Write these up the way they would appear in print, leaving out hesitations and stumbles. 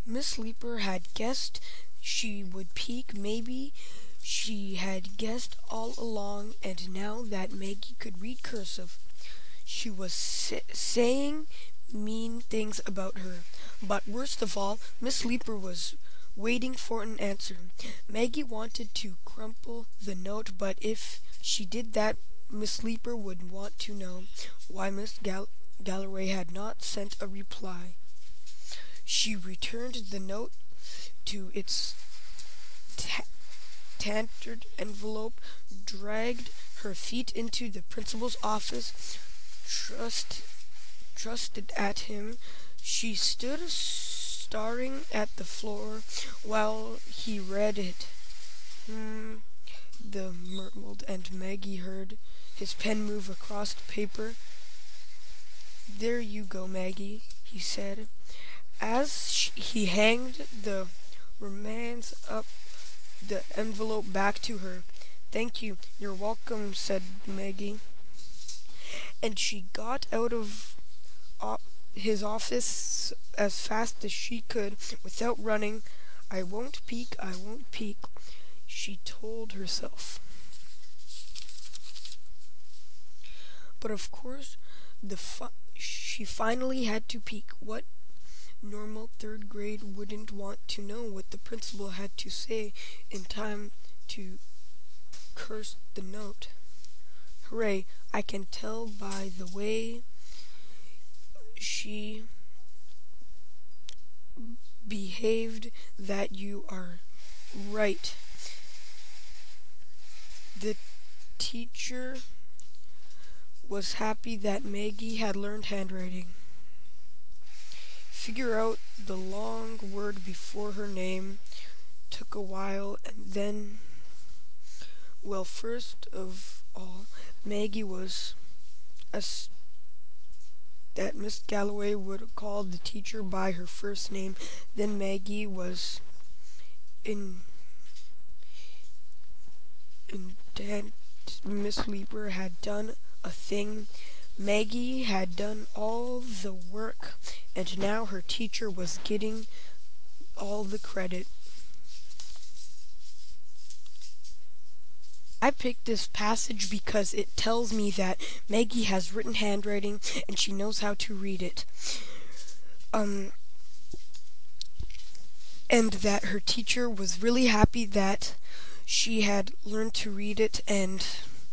Miss Leeper had guessed she would peek. Maybe she had guessed all along, and now that Maggie could read cursive, she was saying mean things about her. But worst of all, Miss Leeper was waiting for an answer. Maggie wanted to crumple the note, but if she did that, Miss Leeper would want to know why Miss Galloway had not sent a reply. She returned the note to its tattered envelope, dragged her feet into the principal's office, trusted at him. She stood staring at the floor while he read it. The murmured, and Maggie heard his pen move across the paper. "There you go, Maggie," he said, as he handed the remains up the envelope back to her. "Thank you. You're welcome," said Maggie. And she got out of his office as fast as she could without running. "I won't peek, I won't peek," she told herself. But of course, she finally had to peek. What normal third grade wouldn't want to know what the principal had to say in time to curse the note? "Hooray, I can tell by the way she behaved that you are right." The teacher was happy that Maggie had learned handwriting. Figure out the long word before her name took a while, and then, well, first of all, Maggie was that Miss Galloway would call the teacher by her first name. Then Maggie was in Miss Leeper had done a thing. Maggie had done all the work, and now her teacher was getting all the credit. I picked this passage because it tells me that Maggie has written handwriting and she knows how to read it. And that her teacher was really happy that she had learned to read it, and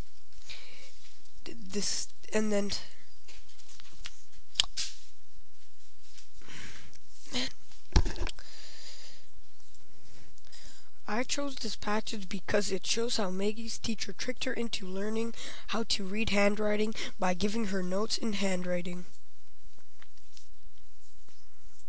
then I chose this passage because it shows how Maggie's teacher tricked her into learning how to read handwriting by giving her notes in handwriting.